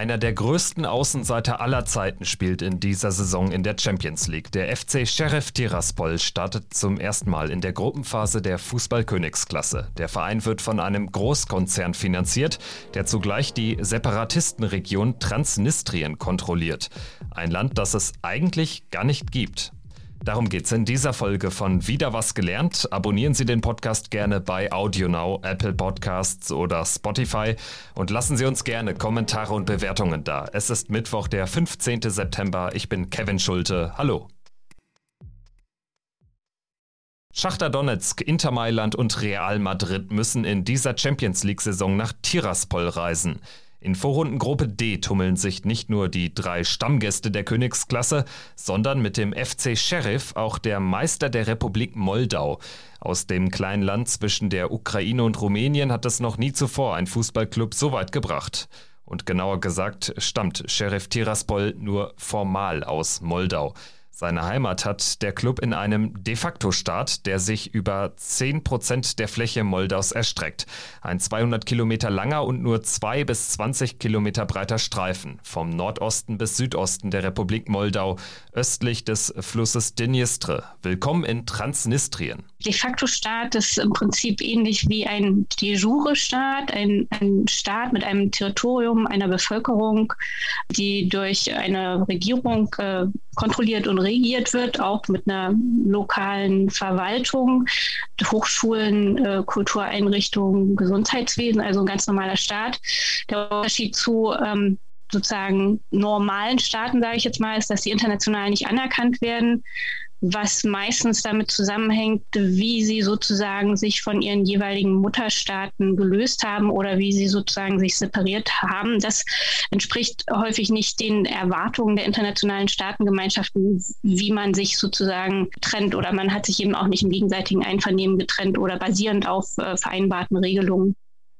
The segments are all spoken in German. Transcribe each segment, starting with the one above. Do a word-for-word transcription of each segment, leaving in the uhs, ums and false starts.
Einer der größten Außenseiter aller Zeiten spielt in dieser Saison in der Champions League. Der F C Sheriff Tiraspol startet zum ersten Mal in der Gruppenphase der Fußball-Königsklasse. Der Verein wird von einem Großkonzern finanziert, der zugleich die Separatistenregion Transnistrien kontrolliert. Ein Land, das es eigentlich gar nicht gibt. Darum geht's in dieser Folge von Wieder was gelernt. Abonnieren Sie den Podcast gerne bei AudioNow, Apple Podcasts oder Spotify und lassen Sie uns gerne Kommentare und Bewertungen da. Es ist Mittwoch, der fünfzehnten September. Ich bin Kevin Schulte. Hallo. Schachtar Donezk, Inter Mailand und Real Madrid müssen in dieser Champions-League-Saison nach Tiraspol reisen. In Vorrundengruppe D tummeln sich nicht nur die drei Stammgäste der Königsklasse, sondern mit dem F C Sheriff auch der Meister der Republik Moldau. Aus dem kleinen Land zwischen der Ukraine und Rumänien hat es noch nie zuvor ein Fußballclub so weit gebracht. Und genauer gesagt stammt Sheriff Tiraspol nur formal aus Moldau. Seine Heimat hat der Club in einem De-facto-Staat, der sich über zehn Prozent der Fläche Moldaus erstreckt. Ein zweihundert Kilometer langer und nur zwei bis zwanzig Kilometer breiter Streifen, vom Nordosten bis Südosten der Republik Moldau, östlich des Flusses Dniestr. Willkommen in Transnistrien. De-facto-Staat ist im Prinzip ähnlich wie ein De-jure-Staat, ein, ein Staat mit einem Territorium, einer Bevölkerung, die durch eine Regierung äh, kontrolliert und regiert wird, auch mit einer lokalen Verwaltung, Hochschulen, äh, Kultureinrichtungen, Gesundheitswesen, also ein ganz normaler Staat. Der Unterschied zu ähm, sozusagen normalen Staaten, sage ich jetzt mal, ist, dass sie international nicht anerkannt werden, was meistens damit zusammenhängt, wie sie sozusagen sich von ihren jeweiligen Mutterstaaten gelöst haben oder wie sie sozusagen sich separiert haben. Das entspricht häufig nicht den Erwartungen der internationalen Staatengemeinschaften, wie man sich sozusagen trennt, oder man hat sich eben auch nicht im gegenseitigen Einvernehmen getrennt oder basierend auf äh, vereinbarten Regelungen.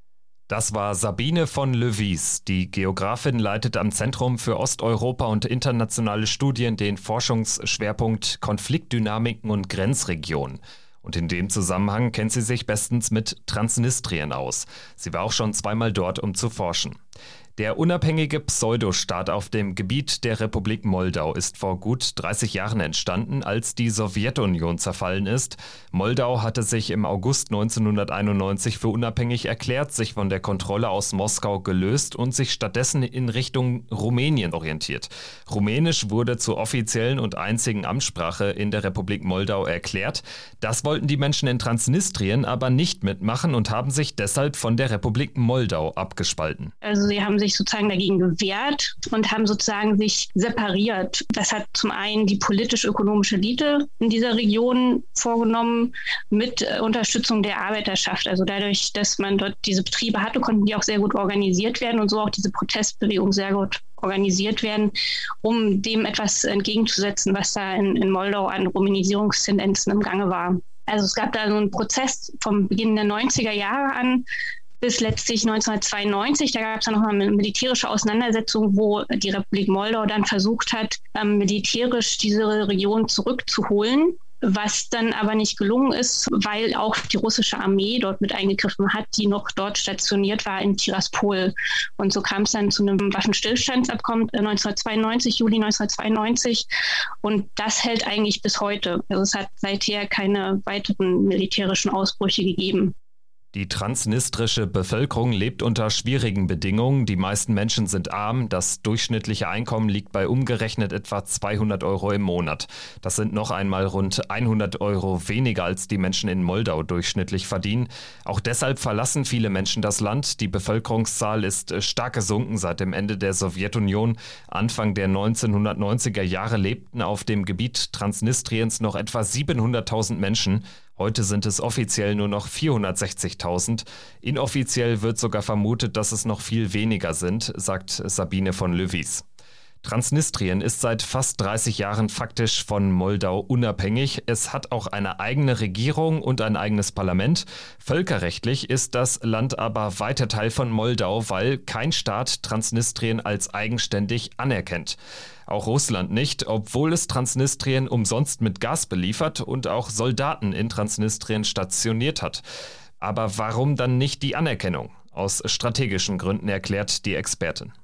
Das war Sabine von Löwies. Die Geografin leitet am Zentrum für Osteuropa und internationale Studien den Forschungsschwerpunkt Konfliktdynamiken und Grenzregionen. Und in dem Zusammenhang kennt sie sich bestens mit Transnistrien aus. Sie war auch schon zweimal dort, um zu forschen. Der unabhängige Pseudostaat auf dem Gebiet der Republik Moldau ist vor gut dreißig Jahren entstanden, als die Sowjetunion zerfallen ist. Moldau hatte sich im August neunzehnhunderteinundneunzig für unabhängig erklärt, sich von der Kontrolle aus Moskau gelöst und sich stattdessen in Richtung Rumänien orientiert. Rumänisch wurde zur offiziellen und einzigen Amtssprache in der Republik Moldau erklärt. Das wollten die Menschen in Transnistrien aber nicht mitmachen und haben sich deshalb von der Republik Moldau abgespalten. Also sie haben sich sozusagen dagegen gewehrt und haben sozusagen sich separiert. Das hat zum einen die politisch-ökonomische Elite in dieser Region vorgenommen mit Unterstützung der Arbeiterschaft. Also dadurch, dass man dort diese Betriebe hatte, konnten die auch sehr gut organisiert werden und so auch diese Protestbewegung sehr gut organisiert werden, um dem etwas entgegenzusetzen, was da in, in Moldau an Rumänisierungstendenzen im Gange war. Also es gab da so einen Prozess vom Beginn der neunziger Jahre an, bis letztlich neunzehnhundertzweiundneunzig, da gab es dann noch eine militärische Auseinandersetzung, wo die Republik Moldau dann versucht hat, ähm, militärisch diese Region zurückzuholen, was dann aber nicht gelungen ist, weil auch die russische Armee dort mit eingegriffen hat, die noch dort stationiert war in Tiraspol. Und so kam es dann zu einem Waffenstillstandsabkommen neunzehnhundertzweiundneunzig, Juli neunzehnhundertzweiundneunzig. Und das hält eigentlich bis heute. Also es hat seither keine weiteren militärischen Ausbrüche gegeben. Die transnistrische Bevölkerung lebt unter schwierigen Bedingungen. Die meisten Menschen sind arm. Das durchschnittliche Einkommen liegt bei umgerechnet etwa zweihundert Euro im Monat. Das sind noch einmal rund hundert Euro weniger, als die Menschen in Moldau durchschnittlich verdienen. Auch deshalb verlassen viele Menschen das Land. Die Bevölkerungszahl ist stark gesunken seit dem Ende der Sowjetunion. Anfang der neunzehnhundertneunziger Jahre lebten auf dem Gebiet Transnistriens noch etwa siebenhunderttausend Menschen. Heute sind es offiziell nur noch vierhundertsechzigtausend. Inoffiziell wird sogar vermutet, dass es noch viel weniger sind, sagt Sabine von Löwies. Transnistrien ist seit fast dreißig Jahren faktisch von Moldau unabhängig. Es hat auch eine eigene Regierung und ein eigenes Parlament. Völkerrechtlich ist das Land aber weiter Teil von Moldau, weil kein Staat Transnistrien als eigenständig anerkennt. Auch Russland nicht, obwohl es Transnistrien umsonst mit Gas beliefert und auch Soldaten in Transnistrien stationiert hat. Aber warum dann nicht die Anerkennung? Aus strategischen Gründen, erklärt die Expertin.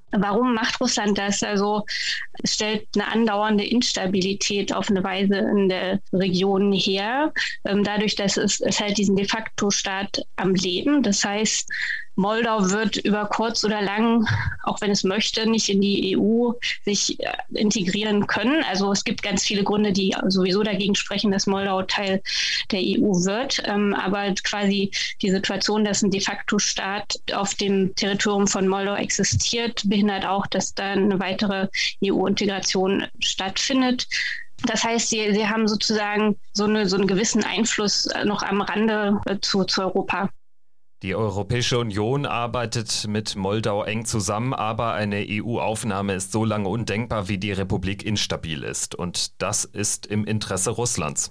Warum macht Russland das? Also es stellt eine andauernde Instabilität auf eine Weise in der Region her, ähm, dadurch, dass es, es halt diesen de facto Staat am Leben. Das heißt, Moldau wird über kurz oder lang, auch wenn es möchte, nicht in die E U sich integrieren können. Also es gibt ganz viele Gründe, die sowieso dagegen sprechen, dass Moldau Teil der E U wird. Ähm, aber quasi die Situation, dass ein de facto Staat auf dem Territorium von Moldau existiert, behindert auch, dass da eine weitere E U-Integration stattfindet. Das heißt, sie, sie haben sozusagen so, eine, so einen gewissen Einfluss noch am Rande äh, zu, zu Europa. Die Europäische Union arbeitet mit Moldau eng zusammen, aber eine E U-Aufnahme ist so lange undenkbar, wie die Republik instabil ist. Und das ist im Interesse Russlands.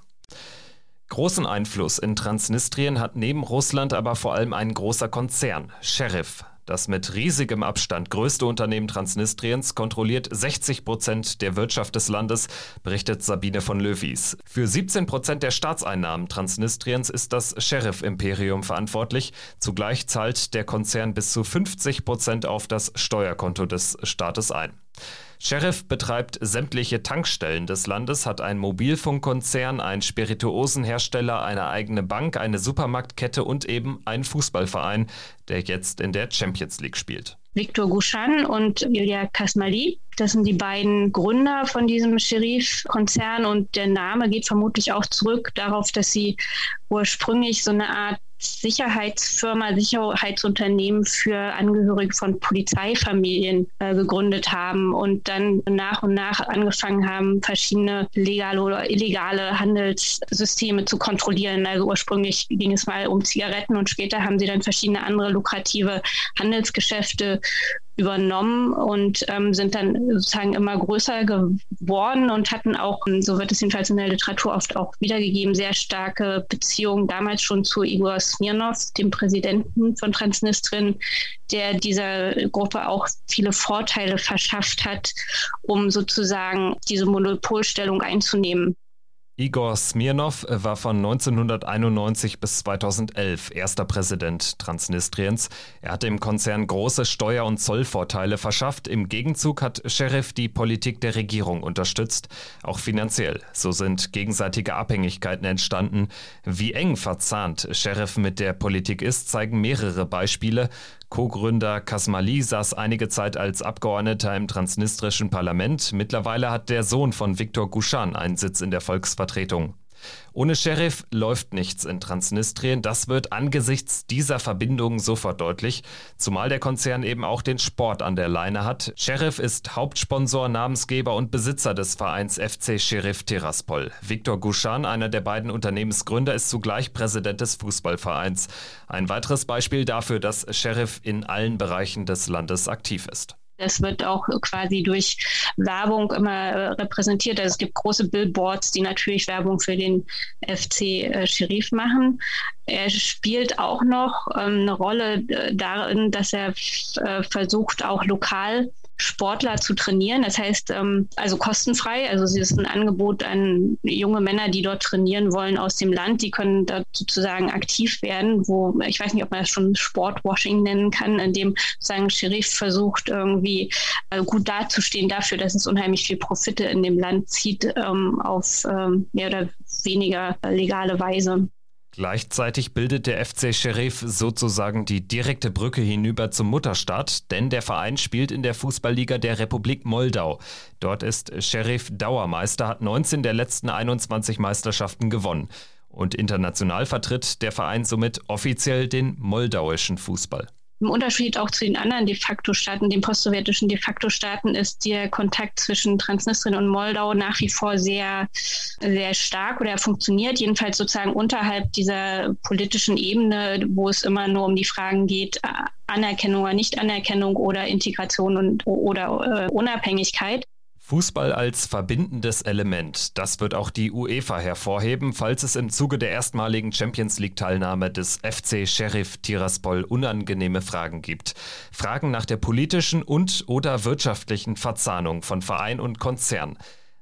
Großen Einfluss in Transnistrien hat neben Russland aber vor allem ein großer Konzern, Sheriff. Das mit riesigem Abstand größte Unternehmen Transnistriens kontrolliert sechzig Prozent der Wirtschaft des Landes, berichtet Sabine von Löwies. Für siebzehn Prozent der Staatseinnahmen Transnistriens ist das Sheriff-Imperium verantwortlich. Zugleich zahlt der Konzern bis zu fünfzig Prozent auf das Steuerkonto des Staates ein. Sheriff betreibt sämtliche Tankstellen des Landes, hat einen Mobilfunkkonzern, einen Spirituosenhersteller, eine eigene Bank, eine Supermarktkette und eben einen Fußballverein, der jetzt in der Champions League spielt. Viktor Gushchan und Ilya Kasmali, das sind die beiden Gründer von diesem Sheriff-Konzern und der Name geht vermutlich auch zurück darauf, dass sie ursprünglich so eine Art Sicherheitsfirma, Sicherheitsunternehmen für Angehörige von Polizeifamilien äh, gegründet haben und dann nach und nach angefangen haben, verschiedene legale oder illegale Handelssysteme zu kontrollieren. Also ursprünglich ging es mal um Zigaretten und später haben sie dann verschiedene andere lukrative Handelsgeschäfte übernommen und ähm, sind dann sozusagen immer größer geworden und hatten auch, so wird es jedenfalls in der Literatur oft auch wiedergegeben, sehr starke Beziehungen damals schon zu Igor Smirnov, dem Präsidenten von Transnistrien, der dieser Gruppe auch viele Vorteile verschafft hat, um sozusagen diese Monopolstellung einzunehmen. Igor Smirnov war von neunzehnhunderteinundneunzig bis zweitausendelf erster Präsident Transnistriens. Er hatte im Konzern große Steuer- und Zollvorteile verschafft. Im Gegenzug hat Sheriff die Politik der Regierung unterstützt, auch finanziell. So sind gegenseitige Abhängigkeiten entstanden. Wie eng verzahnt Sheriff mit der Politik ist, zeigen mehrere Beispiele. Co-Gründer Kasmali saß einige Zeit als Abgeordneter im transnistrischen Parlament. Mittlerweile hat der Sohn von Viktor Gushchan einen Sitz in der Volksvertretung. Ohne Sheriff läuft nichts in Transnistrien. Das wird angesichts dieser Verbindungen sofort deutlich, zumal der Konzern eben auch den Sport an der Leine hat. Sheriff ist Hauptsponsor, Namensgeber und Besitzer des Vereins F C Sheriff Tiraspol. Viktor Gushchan, einer der beiden Unternehmensgründer, ist zugleich Präsident des Fußballvereins. Ein weiteres Beispiel dafür, dass Sheriff in allen Bereichen des Landes aktiv ist. Das wird auch quasi durch Werbung immer repräsentiert. Also es gibt große Billboards, die natürlich Werbung für den F C Sheriff machen. Er spielt auch noch ähm, eine Rolle darin, dass er f- äh, versucht, auch lokal Sportler zu trainieren. Das heißt, ähm, also kostenfrei. Also es ist ein Angebot an junge Männer, die dort trainieren wollen aus dem Land. Die können dort sozusagen aktiv werden, wo, ich weiß nicht, ob man das schon Sportwashing nennen kann, in dem sozusagen Sheriff versucht, irgendwie äh, gut dazustehen dafür, dass es unheimlich viel Profite in dem Land zieht, ähm, auf ähm, mehr oder weniger legale Weise. Gleichzeitig bildet der F C Sheriff sozusagen die direkte Brücke hinüber zum Mutterstaat, denn der Verein spielt in der Fußballliga der Republik Moldau. Dort ist Sheriff Dauermeister, hat neunzehn der letzten einundzwanzig Meisterschaften gewonnen. Und international vertritt der Verein somit offiziell den moldauischen Fußball. Im Unterschied auch zu den anderen de facto Staaten, den postsowjetischen de facto Staaten, ist der Kontakt zwischen Transnistrien und Moldau nach wie vor sehr, sehr stark oder funktioniert, jedenfalls sozusagen unterhalb dieser politischen Ebene, wo es immer nur um die Fragen geht, Anerkennung oder Nichtanerkennung oder Integration und, oder äh, Unabhängigkeit. Fußball als verbindendes Element, das wird auch die UEFA hervorheben, falls es im Zuge der erstmaligen Champions-League-Teilnahme des F C Sheriff Tiraspol unangenehme Fragen gibt. Fragen nach der politischen und oder wirtschaftlichen Verzahnung von Verein und Konzern.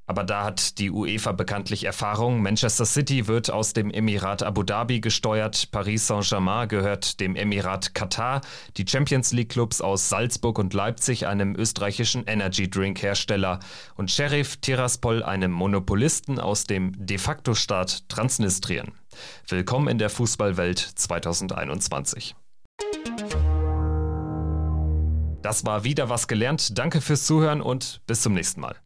Aber da hat die UEFA bekanntlich Erfahrung. Manchester City wird aus dem Emirat Abu Dhabi gesteuert, Paris Saint-Germain gehört dem Emirat Katar, die Champions League Clubs aus Salzburg und Leipzig einem österreichischen Energy Drink Hersteller und Sheriff Tiraspol einem Monopolisten aus dem de facto Staat Transnistrien. Willkommen in der Fußballwelt zweitausendeinundzwanzig. Das war wieder was gelernt. Danke fürs Zuhören und bis zum nächsten Mal.